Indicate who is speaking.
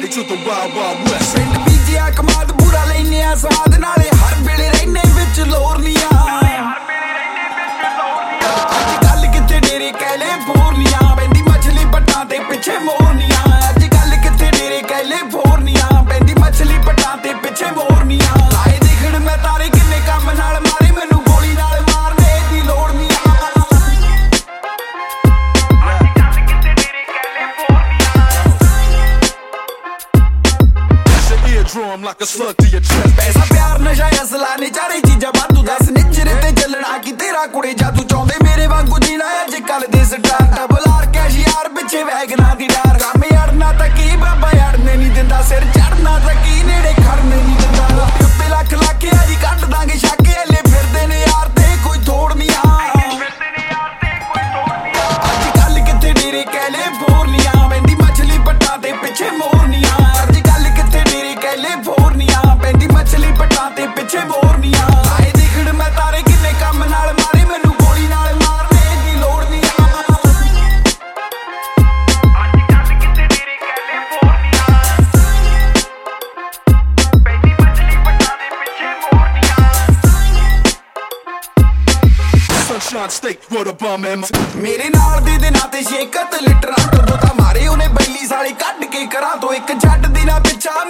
Speaker 1: to the Wild Wild West.
Speaker 2: ਪਿੰਡ ਬੀਜਿਆ ਕਮਾਦ ਪੂਰਾ ਲੈਨੇ ਆ ਸਵਾਦ ਨਾਲੇ ਹਰ ਵੇਲੇ ਰਹਿਨੇ ਵਿੱਚ ਲੋਰਨੀਆਂ ਅੱਜ ਕੱਲ ਕਿੱਥੇ ਡੇਰੇ ਕਹਿਲੇ ਫੋਰਨੀਆਂ ਪੈਂਦੀ ਮਛਲੀ ਪੱਟਾਂ ਤੇ ਪਿੱਛੇ ਮੋਰਨੀਆਂ ਅੱਜ ਕੱਲ ਕਿੱਥੇ ਡੇਰੇ ਕਹਿਲੇ ਫੋਰਨੀਆਂ ਪੈਂਦੀ ਮਛਲੀ ਪੱਟਾਂ ਤੇ ਪਿੱਛੇ ਮੋਰਨੀਆਂ ਲਾਏ ਦੇਖਣ ਮੈਂ ਤਾਰੇ ਕਿੰਨੇ ਕੰਮ ਨਾਲ ਮਾਰੇ ਮੈਨੂੰ ਗੋਲੀ ਨਾਲ ਮਾਰਨੇ ਦੀ ਲੋੜ ਨਹੀਂ
Speaker 1: Drum like a slug to your chest.
Speaker 2: ਪੈਸਾ ਪਿਆਰ ਨਸ਼ਾ ਅਸਲਾ ਨੇ ਚਾਰੇ ਚੀਜ਼ਾਂ ਵਾਧੂ ਦੱਸ ਨਿਚਰੇ ਤੇ ਚੱਲਣਾ ਕੀ ਤੇਰਾ ਕੁੜੇ ਜਾਦੂ ਚਾਹੁੰਦੇ ਮੇਰੇ ਵਾਂਗੂ ਜੀਣਾ ਅੱਜ ਕੱਲ ਦੇ ਸਟਾਰ ਡਬਲ ਆਰ ਕੈਸ਼ ਯਾਰ ਪਿੱਛੇ ਵੈਗਨਾਂ ਦੀ ਡਾਰ ਕੰਮ ਅੜਨਾ ਤਾਂ ਕੀ ਬਾਬਾ ਅੜਨੇ ਨਹੀਂ ਦਿੰਦਾ ਸਿਰ ਚੜਨਾ ਤਾਂ ਕੀ ਨੇੜੇ ਖੜਨੇ ਨਹੀਂ ਦਿੰਦਾ ਉੱਤੇ ਲੱਖ ਲੱਖ ਆਜੀ ਕੱਢ ਦਾਂਗੇ ਛਾਕੇ ਹਲੇ ਫਿਰਦੇ ਨੇ ਯਾਰ ਤੇ ਕੋਈ ਥੋੜ ਨਹੀਂ ਅੱਜ ਕੱਲ ਕਿੱਥੇ ਡੇਰੇ ਕਹਿਲੇ ਫੋਰਨੀਆਂ ਪੈਂਦੀ ਮਛਲੀ ਪੱਟਾਂ ਤੇ ਪਿੱਛੇ ਮੋਰਨੀਆਂ ਅੱਜ ਕੱਲ ਕਿੱਥੇ ਡੇਰੇ ਕਹਿਲੇ ਫੋਰਨੀਆਂ ਪੈਂਦੀ ਮਛਲੀ ਪੱਟਾਂ ਤੇ ਪਿੱਛੇ ਮੋਰਨੀਆਂ ਆਏ ਦੇਖਣ ਮੈਂ ਤਾਰੇ ਕਿੰਨੇ ਕੰਮ ਨਾਲ ਮਾਰੇ ਮੈਨੂੰ ਗੋਲੀ ਨਾਲ ਮਾਰਨੇ ਦੀ ਲੋੜ ਨਹੀਂ
Speaker 3: ਅੱਜ ਕੱਲ ਕਿੱਥੇ ਡੇਰੇ ਕਹਿਲੇ ਫੋਰਨੀਆਂ ਪੈਂਦੀ ਮਛਲੀ ਪੱਟਾਂ ਦੇ ਪਿੱਛੇ ਮੋਰਨੀਆਂ
Speaker 1: Sunshine State, wrote a bum and
Speaker 2: ਮੇਰੇ ਨਾਲ ਦੇ ਦਿਨਾਂ ਤੇ 6 ਲੀਟਰ ਤੋਂ ਤਾਂ ਮਾਰੇ ਉਹਨੇ ਬੈਲੀ ਸਾਲੇ ਕੱਢ ਕੇ ਕਰਾਂ ਤੋਂ ਇੱਕ ਜੱਟ ਦੀ ਨਾ ਪਿੱਛਾ